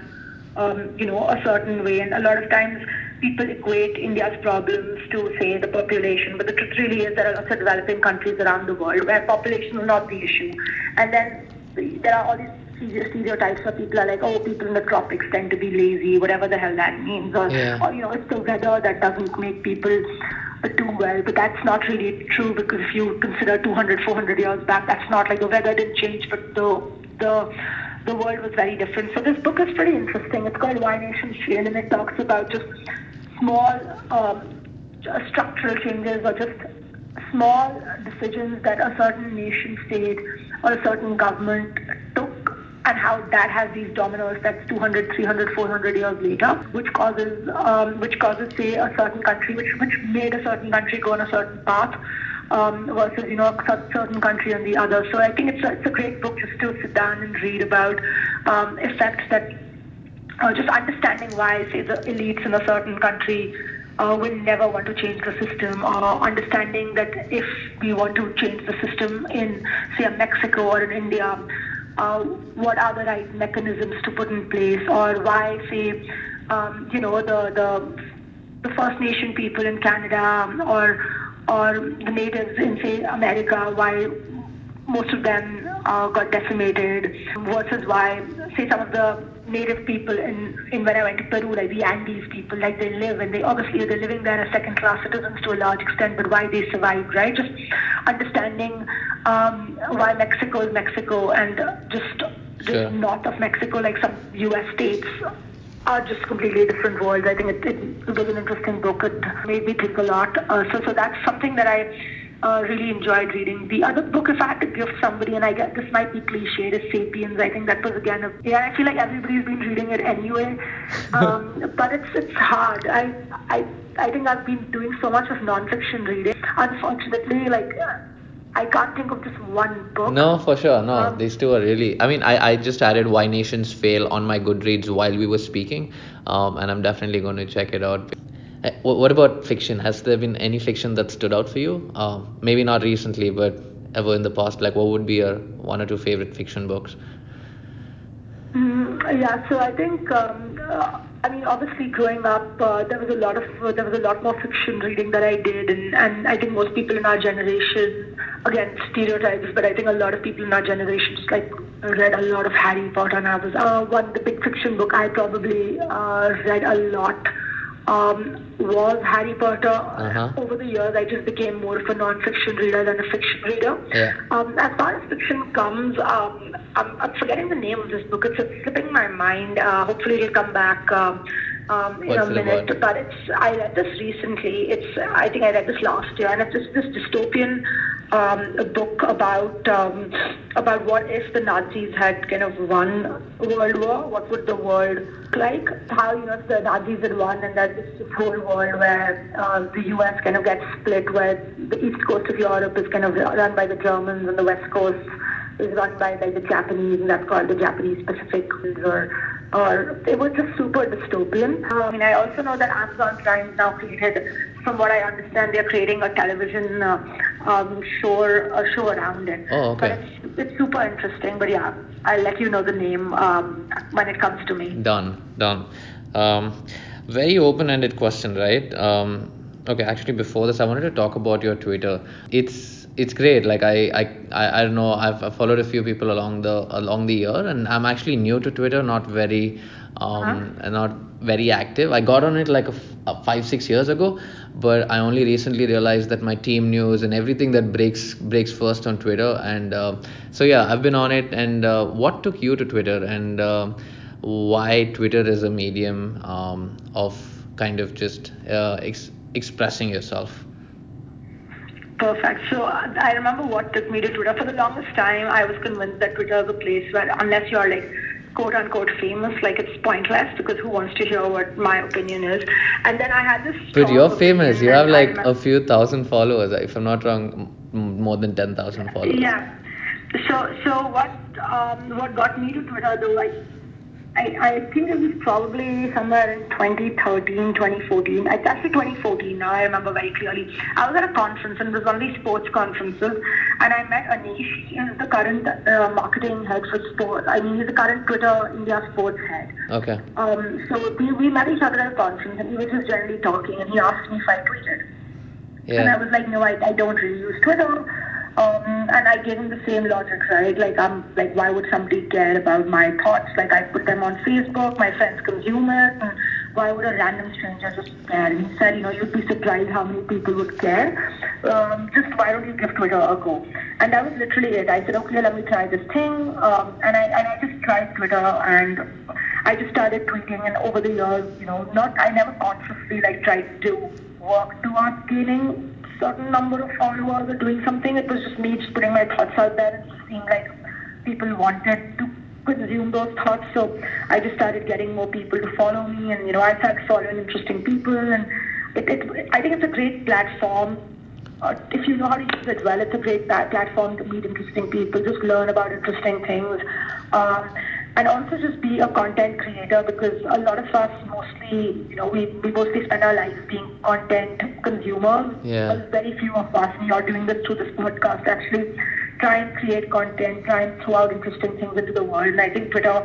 a certain way. And a lot of times people equate India's problems to say the population, but the truth really is there are lots of developing countries around the world where population is not the issue, and then there are all these stereotypes where people are like, oh, people in the tropics tend to be lazy, whatever the hell that means, Yeah. or it's the weather that doesn't make people do well. But that's not really true, because if you consider 200, 400 years back, that's not like the weather didn't change, but the the world was very different. So this book is pretty interesting. It's called Why Nations Fail, and it talks about just small structural changes, or just small decisions that a certain nation state or a certain government took, and how that has these domino effects 200, 300, 400 years later, which causes say a certain country, which made a certain country go on a certain path, versus a certain country on the other. So I think it's a great book just to sit down and read about effects that just understanding why, say, the elites in a certain country will never want to change the system, or understanding that if we want to change the system in, say, a Mexico or in India, what are the right mechanisms to put in place, or why, say, the First Nation people in Canada, or the natives in, say, America, why most of them got decimated, versus why, say, some of the native people in when I went to Peru, like the Andes people, like they live, and they're living there as second class citizens to a large extent, but why they survived, right? Just understanding why Mexico is Mexico, and just Sure. north of Mexico, like some U.S. states, are just completely different worlds. I think it was an interesting book. It made me think a lot. So that's something that I really enjoyed reading. The other book, if I had to give somebody, and I guess this might be cliched, is *Sapiens*. I think that was again yeah. I feel like everybody's been reading it anyway, but it's hard. I think I've been doing so much of nonfiction reading. Unfortunately, like I can't think of just one book. No, for sure. No, Um, these two are really. I mean, I just added Why Nations Fail on my Goodreads while we were speaking, and I'm definitely going to check it out. What about fiction? Has there been any fiction that stood out for you? Maybe not recently, but ever in the past. Like, what would be your one or two favorite fiction books? Yeah, so I think, I mean, obviously, growing up, there was a lot more fiction reading that I did, and I think most people in our generation, again, stereotypes, but I think a lot of people in our generation just like read a lot of Harry Potter, and I was the big fiction book I probably read a lot was Harry Potter. Uh huh. Over the years, I just became more of a non-fiction reader than a fiction reader. Yeah. As far as fiction comes, I'm forgetting the name of this book. It's slipping my mind. Hopefully, it'll come back. in a What's it minute. about? But I read this recently. I think I read this last year, and it's just this dystopian book about what if the Nazis had kind of won World War? What would the world look like? How if the Nazis had won, and there's this whole world where the U.S. kind of gets split, where the east coast of Europe is kind of run by the Germans, and the west coast is run by like the Japanese, and that's called the Japanese Pacific, or it was just super dystopian. I also know that Amazon Prime now created, from what I understand, they're creating a television show around it. Oh, But okay. it's super interesting. But yeah, I'll let you know the name when it comes to me. Done. Very open-ended question, right? Okay, actually, before this, I wanted to talk about your Twitter. It's great. Like I don't know. I've followed a few people along the year, and I'm actually new to Twitter, not very active. I got on it like 5-6 years ago, but I only recently realized that my team news and everything that breaks first on Twitter. And so yeah, I've been on it. And what took you to Twitter, and why Twitter is a medium of kind of just expressing yourself? Perfect. So I remember what took me to Twitter. For the longest time, I was convinced that Twitter is a place where, unless you're like quote unquote famous, like it's pointless because who wants to hear what my opinion is? And then I had this But strong you're famous. opinion, You have and I like remember. a few thousand followers. If I'm not wrong, more than 10,000 followers. Yeah. So what got me to Twitter though? I think it was probably somewhere in 2013, 2014. It's actually 2014 now, I remember very clearly. I was at a conference, and it was one of these sports conferences, and I met Anish. He's the current marketing head for sports. He's the current Twitter India sports head. Okay. So we met each other at a conference, and we were just generally talking, and he asked me if I tweeted. And I Yeah. was like, no, I don't really use Twitter. And I gave him the same logic, right? Like, why would somebody care about my thoughts? Like, I put them on Facebook, my friends consume it, and why would a random stranger just care? And he said, you'd be surprised how many people would care. Just why don't you give Twitter a go? And that was literally it. I said, okay, let me try this thing. And I just tried Twitter, and I just started tweeting. And over the years, I never consciously like tried to work towards gaining certain number of followers or doing something. It was just me just putting my thoughts out there, and it just seemed like people wanted to consume those thoughts. So I just started getting more people to follow me, and I started following interesting people, and I think it's a great platform. If you know how to use it well, it's a great platform to meet interesting people, just learn about interesting things, and also just be a content creator, because a lot of us mostly, we mostly spend our lives being content consumers. Yeah. Very few of us, and you're doing this through this podcast, actually try and create content, try and throw out interesting things into the world. And I think Twitter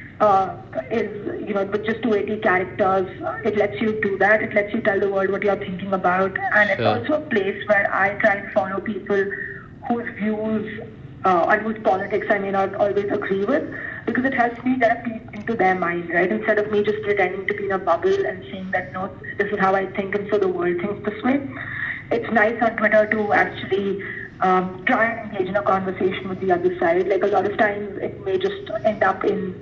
is, with just 280 characters, it lets you do that. It lets you tell the world what you're thinking about. And it's Sure. also a place where I try and follow people whose views and whose politics I may not always agree with, because it helps me get a peek into their mind, right? Instead of me just pretending to be in a bubble and saying that, no, this is how I think, and so the world thinks this way. It's nice on Twitter to actually try and engage in a conversation with the other side. Like, a lot of times it may just end up in,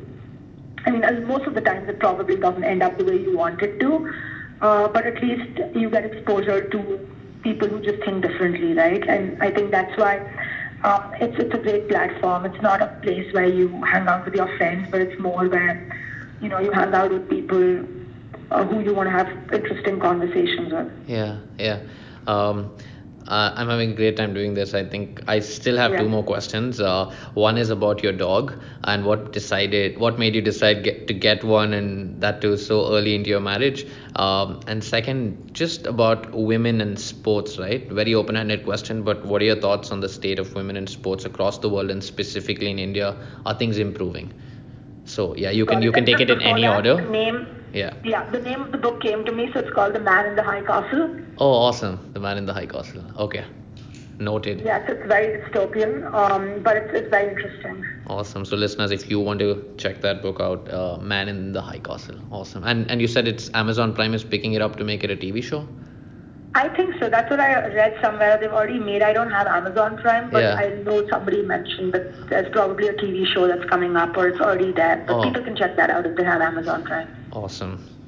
most of the times it probably doesn't end up the way you want it to, but at least you get exposure to people who just think differently, right? And I think that's why it's a great platform. It's not a place where you hang out with your friends, but it's more where you hang out with people who you want to have interesting conversations with. Yeah. Um, I'm having a great time doing this. I think I still have Yeah. two more questions. One is about your dog, and what made you decide to get one, and that too so early into your marriage. And second, just about women in sports, right? Very open-ended question, but what are your thoughts on the state of women in sports across the world, and specifically in India? Are things improving? So yeah, you can Got you it. can And take just it in before any that, order. Yeah. the name of the book came to me, so it's called The Man in the High Castle. Oh, awesome. The Man in the High Castle. Okay. Noted. Yes, it's very dystopian, but it's very interesting. Awesome. So, listeners, if you want to check that book out, Man in the High Castle. Awesome. And you said it's Amazon Prime is picking it up to make it a TV show? I think so. That's what I read somewhere. They've already made. I don't have Amazon Prime, but Yeah. I know somebody mentioned that there's probably a TV show that's coming up, or it's already there. But Oh, people can check that out if they have Amazon Prime. awesome.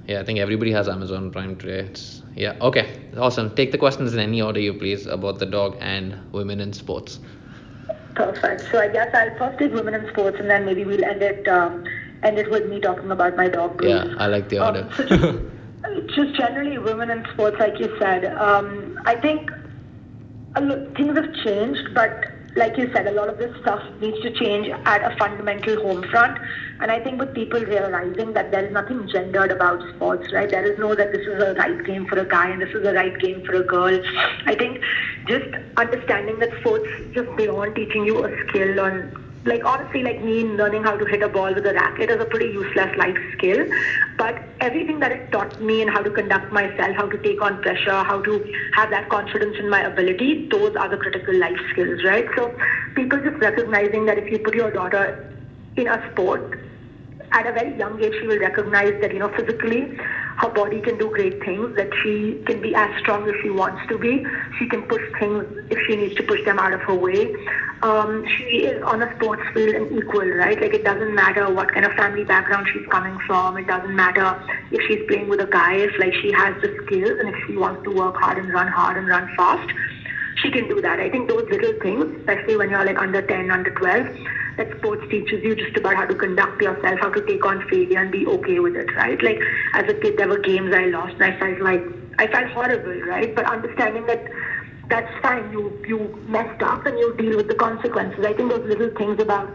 Yeah, I think everybody has Amazon Prime today. Yeah, okay, awesome. Take the questions in any order you please about the dog and women in sports. Perfect. So I guess I'll first take women in sports, and then maybe we'll end it with me talking about my dog Yeah, Bruce. I like the order. So just generally women in sports, like you said, I think things have changed, but like you said, a lot of this stuff needs to change at a fundamental home front. And I think with people realizing that there is nothing gendered about sports, right? There is no that this is a right game for a guy and this is a right game for a girl. I think just understanding that sports just beyond teaching you a skill on, like, honestly, like me learning how to hit a ball with a racket is a pretty useless life skill, but everything that it taught me and how to conduct myself, how to take on pressure, how to have that confidence in my ability, those are the critical life skills, right? So people just recognizing that if you put your daughter in a sport at a very young age, she will recognize that, physically, her body can do great things, that she can be as strong as she wants to be. She can push things if she needs to push them out of her way. She is on a sports field an equal, right? Like, it doesn't matter what kind of family background she's coming from. It doesn't matter if she's playing with a guy. If, like, she has the skills and if she wants to work hard and run fast, she can do that. I think those little things, especially when you're like under 10, under 12, that sports teaches you just about how to conduct yourself, how to take on failure and be okay with it, right? Like, as a kid, there were games I lost and I felt horrible, right? But understanding that that's fine, you messed up and you deal with the consequences. I think those little things about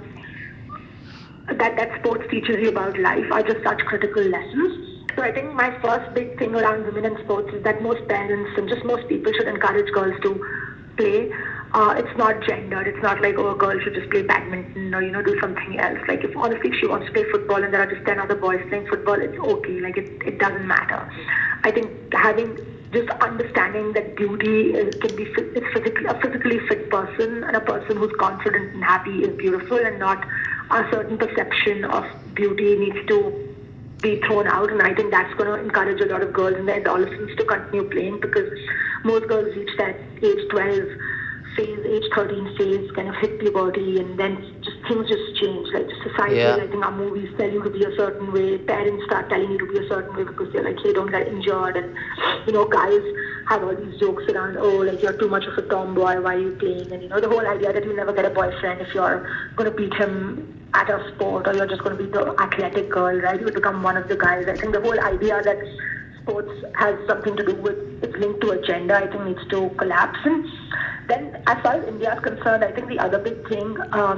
that sports teaches you about life are just such critical lessons. So I think my first big thing around women in sports is that most parents and just most people should encourage girls to play. It's not gendered. It's not like, oh, a girl should just play badminton or, do something else. Like, if honestly, if she wants to play football and there are just 10 other boys playing football, it's okay. Like, it doesn't matter. I think having just understanding that beauty can be it's physically a physically fit person and a person who's confident and happy is beautiful, and not a certain perception of beauty needs to be thrown out. And I think that's going to encourage a lot of girls in their adolescence to continue playing, because most girls reach that age 12 phase, age 13 phase, kind of hit puberty, and then just things just change. Like, society, Yeah. I think our movies tell you to be a certain way. Parents start telling you to be a certain way because they're like, hey, don't get injured. And, guys have all these jokes around, oh, like, you're too much of a tomboy, why are you playing? And, the whole idea that you'll never get a boyfriend if you're going to beat him at a sport, or you're just going to be the athletic girl, right? You'll become one of the guys. I think the whole idea that sports has something to do with, it's linked to a gender, I think needs to collapse. And then as far as India is concerned, I think the other big thing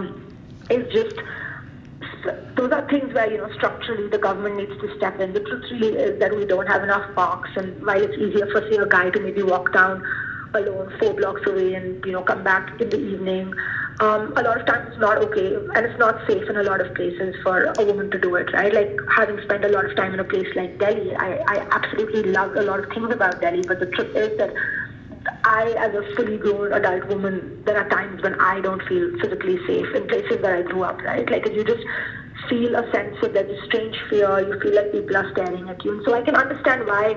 is just, those are things where, structurally the government needs to step in. The truth really is that we don't have enough parks, and while it's easier for, say, a guy to maybe walk down alone 4 blocks away and, come back in the evening, a lot of times it's not okay, and it's not safe in a lot of places for a woman to do it, right? Like, having spent a lot of time in a place like Delhi, I absolutely loved a lot of things about Delhi, but the truth is that I, as a fully grown adult woman, there are times when I don't feel physically safe in places where I grew up, right? Like, you just feel a sense of, there's a strange fear, you feel like people are staring at you. And so I can understand why,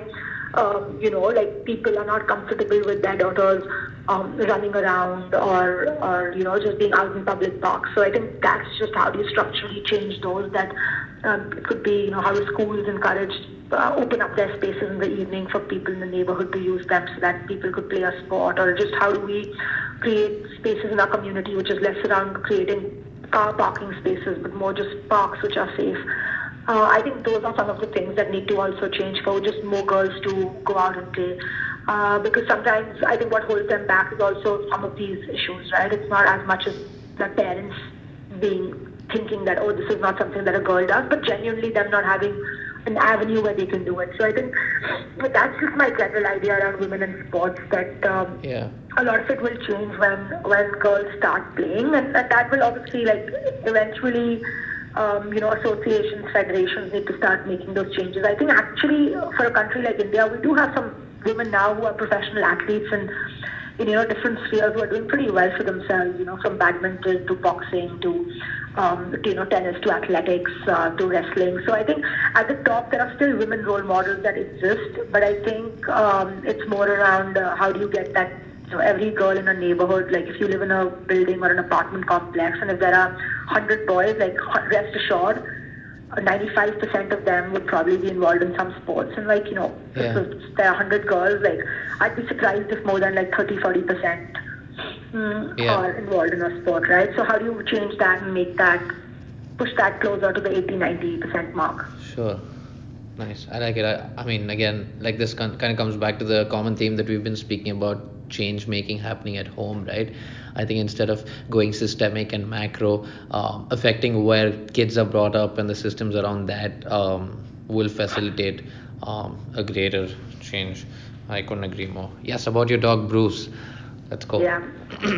like, people are not comfortable with their daughters running around, or, just being out in public parks. So I think that's just how do you structurally change those, that it could be, how do schools encourage open up their spaces in the evening for people in the neighborhood to use them so that people could play a sport, or just how do we create spaces in our community which is less around creating car parking spaces but more just parks which are safe. I think those are some of the things that need to also change for just more girls to go out and play. Because sometimes I think what holds them back is also some of these issues, right? It's not as much as the parents being thinking that, oh, this is not something that a girl does, but genuinely them not having an avenue where they can do it. So I think that's just my general idea around women in sports, that Yeah. a lot of it will change when girls start playing, and that will obviously, like, eventually, associations, federations need to start making those changes. I think actually for a country like India, we do have some women now who are professional athletes and in, different spheres, who are doing pretty well for themselves, from badminton to boxing to tennis to athletics to wrestling. So I think at the top there are still women role models that exist, but I think it's more around how do you get that, every girl in a neighborhood, like if you live in a building or an apartment complex, and if there are 100 boys, like, rest assured, 95% of them would probably be involved in some sports. And like, if Yeah. there are 100 girls, like, I'd be surprised if more than like 30-40% Yeah. are involved in a sport, right? So how do you change that and make that, push that closer to the 80-90% mark? Sure. Nice. I like it. I mean, again, like this kind of comes back to the common theme that we've been speaking about change making happening at home, right? I think instead of going systemic and macro, affecting where kids are brought up and the systems around that will facilitate a greater change. I couldn't agree more. Yes, about your dog, Bruce. Let's go. Yeah.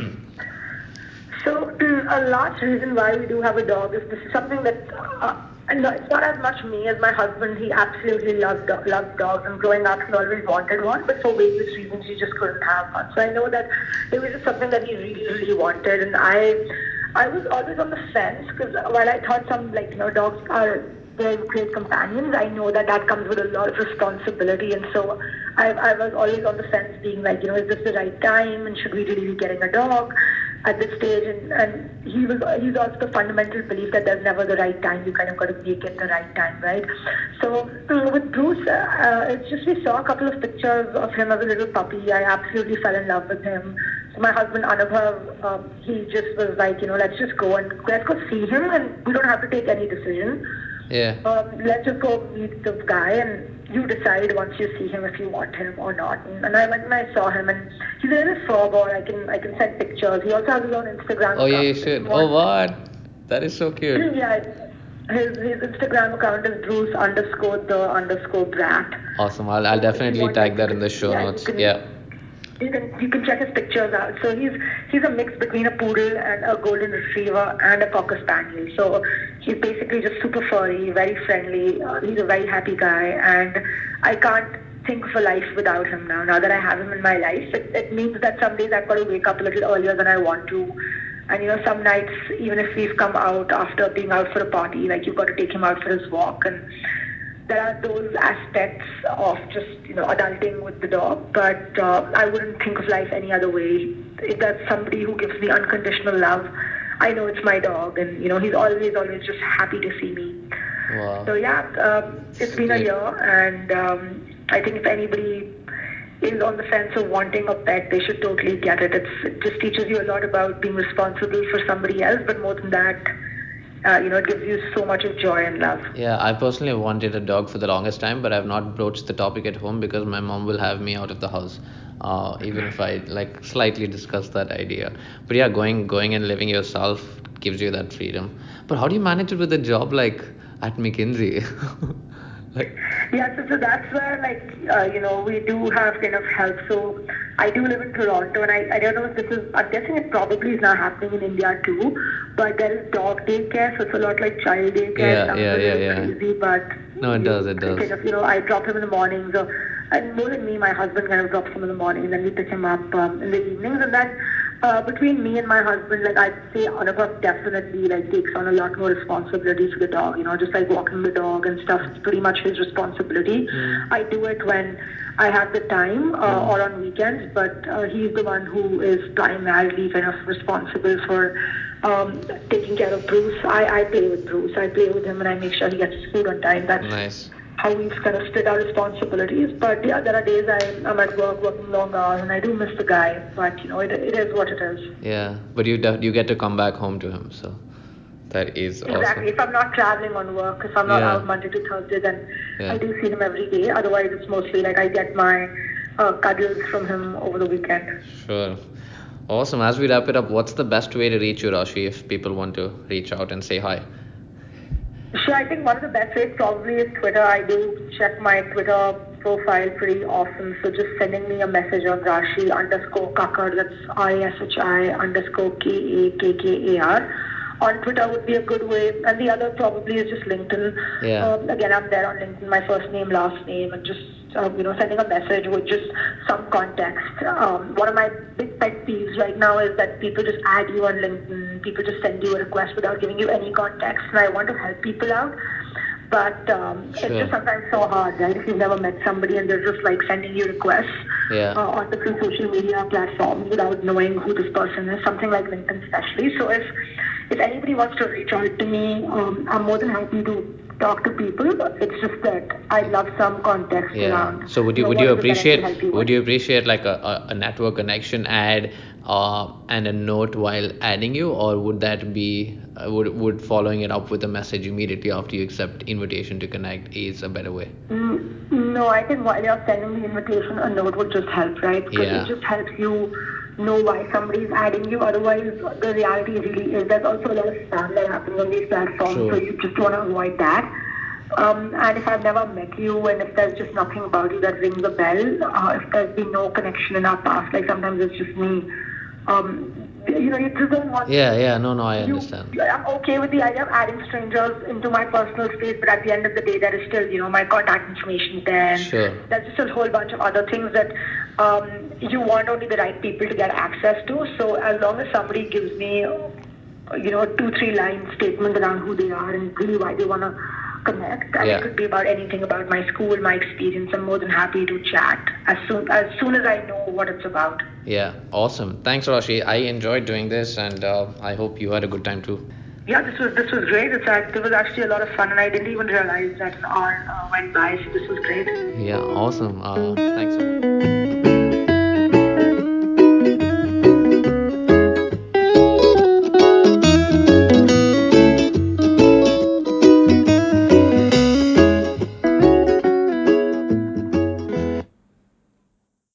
So a large reason why we do have a dog is this is something that, and it's not as much me as my husband. He absolutely loves dogs, and growing up he always wanted one, but for various reasons he just couldn't have one. So I know that it was just something that he really, really wanted, and I was always on the fence because while I thought some dogs are very great companions, I know that that comes with a lot of responsibility, and so I was always on the fence, being like, is this the right time, and should we really be getting a dog at this stage? And he's also the fundamental belief that there's never the right time. You kind of got to make it the right time, right? So with Bruce, it's just we saw a couple of pictures of him as a little puppy. I absolutely fell in love with him. So my husband Anubhav, he just was like, let's just go and let's go see him, and we don't have to take any decision. Yeah. Let's just go meet the guy, and you decide once you see him if you want him or not. And I went and I saw him, and he's a little fur ball. I can send pictures. He also has his own Instagram Oh yeah, you account if you should. Oh want. what? That is so cute. Yeah, his Instagram account is Bruce underscore the underscore brat. Awesome. I'll So if you definitely want, tag like, that in the show yeah, notes. Yeah. you can check his pictures out. So he's a mix between a poodle and a golden retriever and a cocker spaniel. So he's basically just super furry, very friendly. He's a very happy guy, and I can't think of a life without him now. Now that I have him in my life, it means that some days I've got to wake up a little earlier than I want to. And some nights, even if we've come out after being out for a party, like, you've got to take him out for his walk. And there are those aspects of just adulting with the dog, but I wouldn't think of life any other way. If that's somebody who gives me unconditional love, I know it's my dog, and he's always just happy to see me. Wow. So yeah, it's been a Great. year, and I think if anybody is on the fence of wanting a pet, they should totally get it. It just teaches you a lot about being responsible for somebody else, but more than that, it gives you so much of joy and love. Yeah, I personally wanted a dog for the longest time, but I've not broached the topic at home because my mom will have me out of the house, even if I like slightly discuss that idea. But yeah, going and living yourself gives you that freedom. But how do you manage it with a job like at McKinsey? Like, Yeah, so that's where, like, we do have kind of help. So I do live in Toronto, and I don't know if this is, I'm guessing it probably is now happening in India too, but there is dog daycare, so it's a lot like child daycare. It yeah, sounds yeah, a yeah, little yeah. crazy, but No, it does, you it does. kind of, I drop him in the mornings, and more than me, my husband kind of drops him in the morning, and then we pick him up in the evenings, and then between me and my husband, like, I'd say Anubhav definitely, like, takes on a lot more responsibility for the dog. Just like walking the dog and stuff. It's pretty much his responsibility. Hmm. I do it when I have the time Hmm. or on weekends, but he's the one who is primarily kind of responsible for taking care of Bruce. I play with Bruce. I play with him, and I make sure he gets his food on time. That's Nice. how we've kind of split our responsibilities. But yeah, there are days I'm at work working long hours, and I do miss the guy. But it is what it is. Yeah, but you get to come back home to him, so that is Exactly. awesome. If I'm not traveling on work, if I'm not Yeah, out Monday to Thursday, then I yeah, do see him every day. Otherwise, it's mostly like I get my cuddles from him over the weekend. sure. Awesome. As we wrap it up, what's the best way to reach you, Rashi, if people want to reach out and say hi? Sure, I think one of the best ways probably is Twitter. I do check my Twitter profile pretty often. So just sending me a message on Rashi underscore Kakar, that's RASHI underscore KAKKAR. On Twitter would be a good way. And the other probably is just LinkedIn. Yeah, Again, I'm there on LinkedIn, my first name, last name, and just sending a message with just some context. One of my big pet peeves right now is that people just add you on LinkedIn, people just send you a request without giving you any context, and I want to help people out. But it's sure. just sometimes so hard, right? If you've never met somebody and they're just like sending you requests Yeah, on different social media platforms without knowing who this person is, something like LinkedIn especially. So if anybody wants to reach out to me, I'm more than happy to talk to people. It's just that I'd love some context Yeah. around, So what is it that I could help you would with. you appreciate like a network connection ad and a note while adding you, or would that be would following it up with a message immediately after you accept invitation to connect is a better way? No, I think while you're sending the invitation, a note would just help, right? Because it Yeah. just helps you know why somebody is adding you. Otherwise, the reality really is there's also a lot of spam that happens on these platforms, so True. you just want to avoid that. And if I've never met you and if there's just nothing about you that rings a bell, if there's been no connection in our past, like sometimes it's just me, you just don't want Yeah, yeah, no, no, I you. understand. I'm okay with the idea of adding strangers into my personal space, but at the end of the day, there is still, my contact information there, and Sure. there's just a whole bunch of other things that you want only the right people to get access to. So as long as somebody gives me, a 2-3 line statement around who they are and really why they want to connect, and it Yeah. could be about anything about my school, my experience. I'm more than happy to chat as soon as I know what it's about. Yeah, awesome. Thanks, Rashi. I enjoyed doing this, and I hope you had a good time too. Yeah, this was great. It was actually a lot of fun, and I didn't even realize that an hour went by. So this was great. Yeah, awesome. Thanks so much.